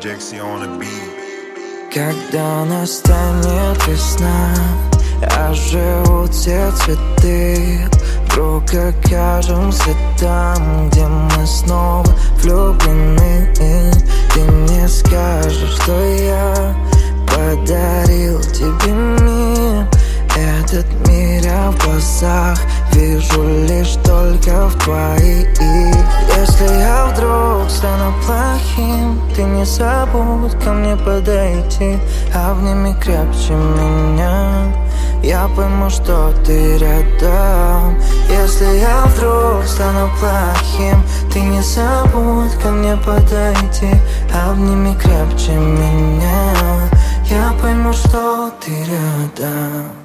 Jaxi on the beat. Когда настанет весна, оживут все цветы, вдруг окажемся там, где мы снова влюблены. Ты мне скажешь, что я подарил тебе мир. Этот мир я в глазах вижу лишь только в твоих. Если я вдруг стану плохим, ты не забудь ко мне подойти. Обними крепче меня, я пойму, что ты рядом. Если я вдруг стану плохим, ты не забудь ко мне подойти. Обними крепче меня, я пойму, что ты рядом.